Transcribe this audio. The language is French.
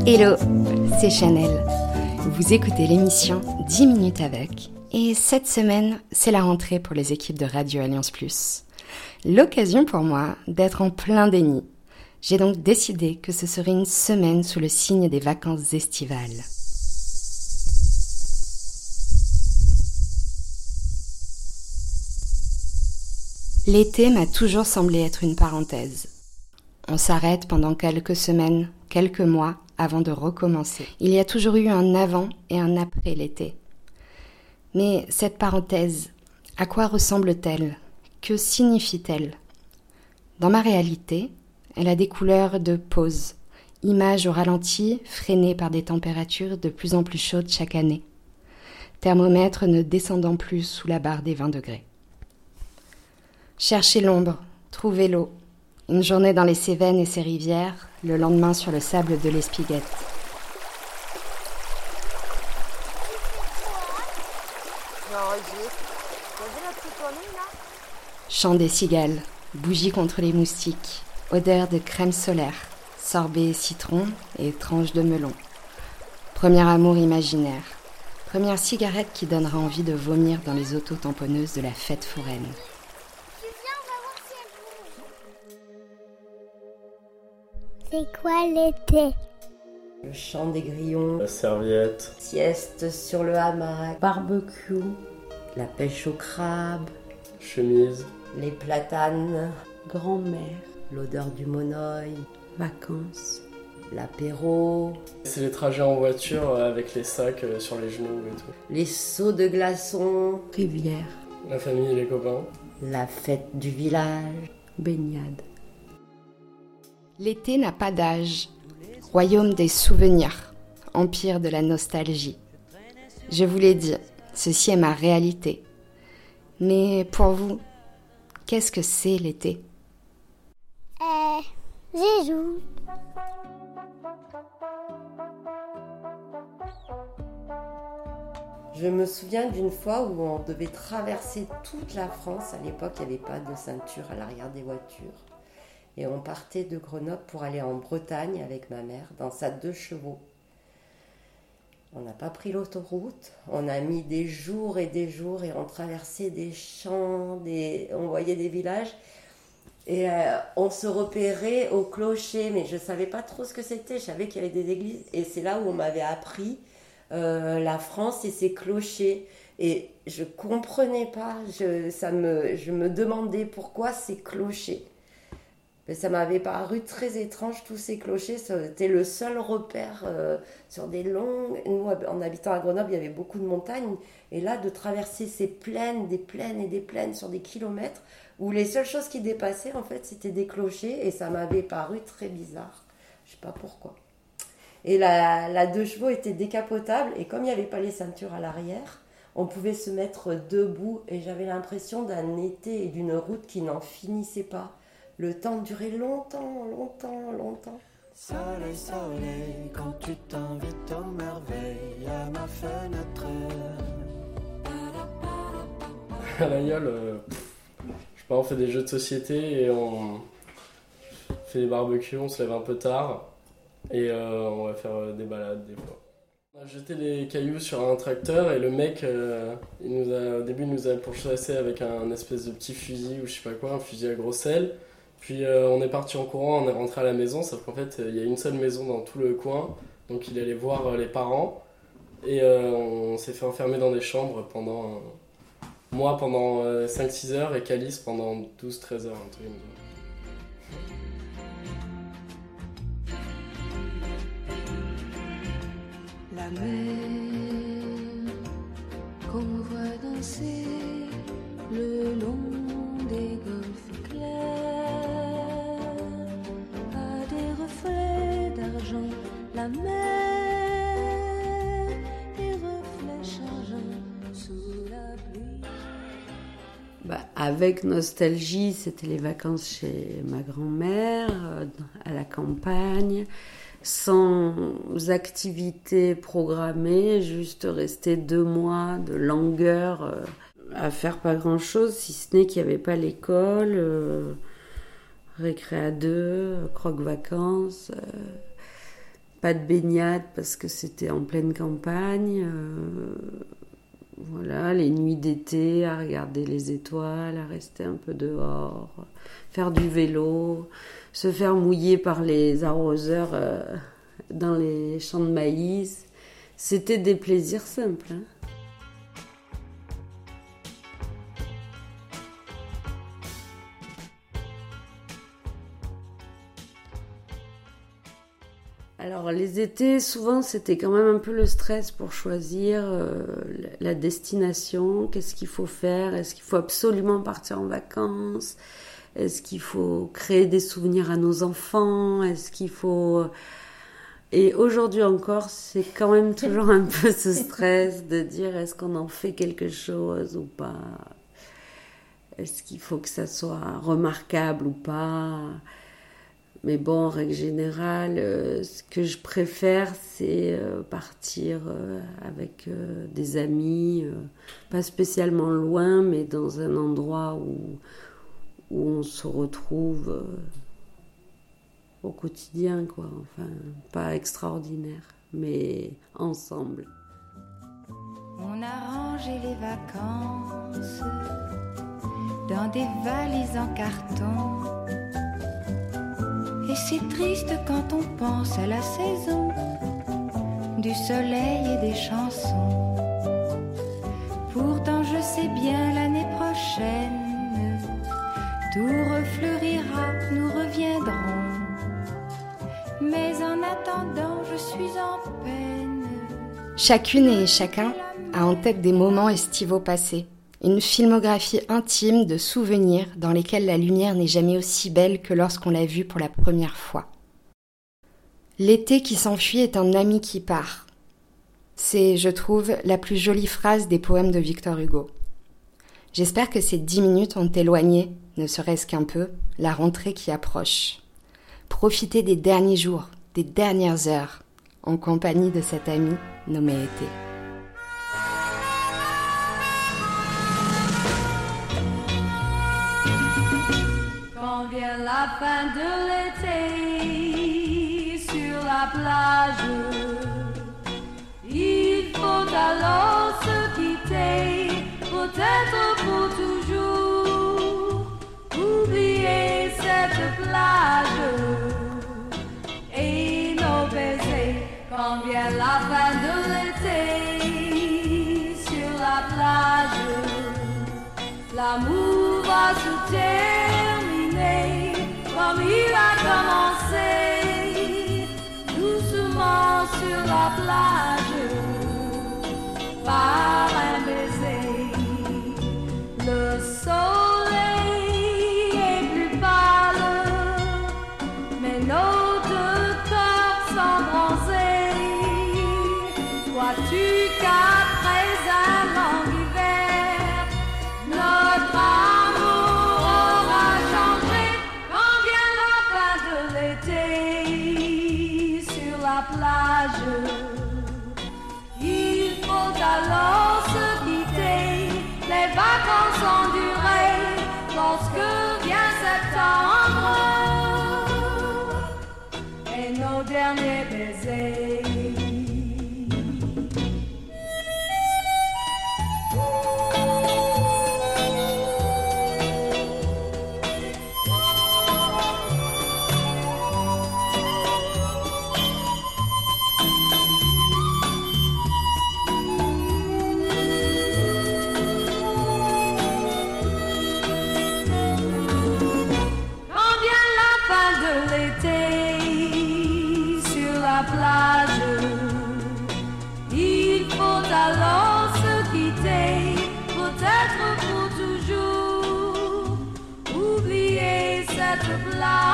Hello, c'est Chanel. Vous écoutez l'émission 10 minutes avec. Et cette semaine, c'est la rentrée pour les équipes de Radio Alliance Plus. L'occasion pour moi d'être en plein déni. J'ai donc décidé que ce serait une semaine sous le signe des vacances estivales. L'été m'a toujours semblé être une parenthèse. On s'arrête pendant quelques semaines, quelques mois, avant de recommencer. Il y a toujours eu un avant et un après l'été. Mais cette parenthèse, à quoi ressemble-t-elle ? Que signifie-t-elle ? Dans ma réalité, elle a des couleurs de pause, images au ralenti, freinées par des températures de plus en plus chaudes chaque année. Thermomètre ne descendant plus sous la barre des 20 degrés. Chercher l'ombre, trouver l'eau. Une journée dans les Cévennes et ses rivières, le lendemain sur le sable de l'Espiguette. Chant des cigales, bougies contre les moustiques, odeur de crème solaire, sorbet citron et tranche de melon. Premier amour imaginaire, première cigarette qui donnera envie de vomir dans les auto-tamponneuses de la fête foraine. C'est quoi l'été ? Le chant des grillons, la serviette, sieste sur le hamac, barbecue, la pêche au crabe, chemise, les platanes, grand-mère, l'odeur du monoeil, vacances, l'apéro. C'est les trajets en voiture avec les sacs sur les genoux et tout. Les seaux de glaçons, rivière, La famille et les copains. la fête du village, baignade. L'été n'a pas d'âge, royaume des souvenirs, empire de la nostalgie. Je vous l'ai dit, ceci est ma réalité. Mais pour vous, qu'est-ce que c'est l'été ? J'y joue. Je me souviens d'une fois où on devait traverser toute la France. À l'époque, il n'y avait pas de ceinture à l'arrière des voitures. Et on partait de Grenoble pour aller en Bretagne avec ma mère dans sa 2 chevaux. On n'a pas pris l'autoroute, on a mis des jours et on traversait des champs, on voyait des villages et on se repérait au clocher, mais je ne savais pas trop ce que c'était, je savais qu'il y avait des églises et c'est là où on m'avait appris la France et ses clochers. Et je ne comprenais pas, je me demandais pourquoi ces clochers. Mais ça m'avait paru très étrange, tous ces clochers. C'était le seul repère sur des longues... Nous, en habitant à Grenoble, il y avait beaucoup de montagnes. Et là, de traverser ces plaines, des plaines et des plaines sur des kilomètres, où les seules choses qui dépassaient, en fait, c'était des clochers. Et ça m'avait paru très bizarre. Je ne sais pas pourquoi. Et la 2 chevaux était décapotable. Et comme il n'y avait pas les ceintures à l'arrière, on pouvait se mettre debout. Et j'avais l'impression d'un été et d'une route qui n'en finissait pas. Le temps durait longtemps. Soleil, soleil, quand tu t'invites aux merveilles à ma fenêtre. À la gueule, je sais pas, on fait des jeux de société et on fait des barbecues, on se lève un peu tard et on va faire des balades des fois. On a jeté des cailloux sur un tracteur et le mec, au début il nous a pourchassé avec un espèce de petit fusil ou je sais pas quoi, un fusil à grosse aile. Puis on est parti en courant, on est rentré à la maison, sauf qu'en fait il y a une seule maison dans tout le coin, donc il allait voir les parents et on s'est fait enfermer dans des chambres pendant 5-6 heures et Calice pendant 12-13 heures. La mer qu'on voit danser le long des golfes clairs a des reflets d'argent. La mer, des reflets changeants sous la pluie. Avec nostalgie, c'était les vacances chez ma grand-mère, à la campagne, sans activité programmée, juste rester 2 mois de langueur à faire pas grand-chose, si ce n'est qu'il n'y avait pas l'école, récré à 2, croque-vacances, Pas de baignade parce que c'était en pleine campagne. Voilà, les nuits d'été, à regarder les étoiles, à rester un peu dehors, faire du vélo, se faire mouiller par les arroseurs dans les champs de maïs. C'était des plaisirs simples. Hein. Alors les étés, souvent c'était quand même un peu le stress pour choisir la destination, qu'est-ce qu'il faut faire, est-ce qu'il faut absolument partir en vacances, est-ce qu'il faut créer des souvenirs à nos enfants, est-ce qu'il faut... Et aujourd'hui encore, c'est quand même toujours un peu ce stress de dire est-ce qu'on en fait quelque chose ou pas, est-ce qu'il faut que ça soit remarquable ou pas. Mais bon, en règle générale, ce que je préfère, c'est partir avec des amis, pas spécialement loin, mais dans un endroit où on se retrouve au quotidien, quoi. Enfin, pas extraordinaire, mais ensemble. On a rangé les vacances dans des valises en carton. Et c'est triste quand on pense à la saison du soleil et des chansons. Pourtant je sais bien l'année prochaine tout refleurira, nous reviendrons. Mais en attendant je suis en peine. Chacune et chacun a en tête des moments estivaux passés. Une filmographie intime de souvenirs dans lesquels la lumière n'est jamais aussi belle que lorsqu'on l'a vue pour la première fois. L'été qui s'enfuit est un ami qui part. C'est, je trouve, la plus jolie phrase des poèmes de Victor Hugo. J'espère que ces 10 minutes ont éloigné, ne serait-ce qu'un peu, la rentrée qui approche. Profitez des derniers jours, des dernières heures, en compagnie de cet ami nommé été. Quand vient la fin de l'été sur la plage, il faut alors se quitter, peut-être pour toujours, oublier cette plage et nos baisers. Quand vient la fin de l'été sur la plage, l'amour va se terminer comme il a commencé, doucement sur la plage, par un baiser. Le soleil est plus pâle, mais nos deux corps sont bronzés. Vois-tu qu'après un long hiver, notre amour aura changé. Quand vient la fin de l'été sur la plage, il faut alors se quitter. Les vacances ont duré lorsque vient septembre et nos derniers baisers. Il faut alors se quitter, peut-être pour toujours, oublier cette plage.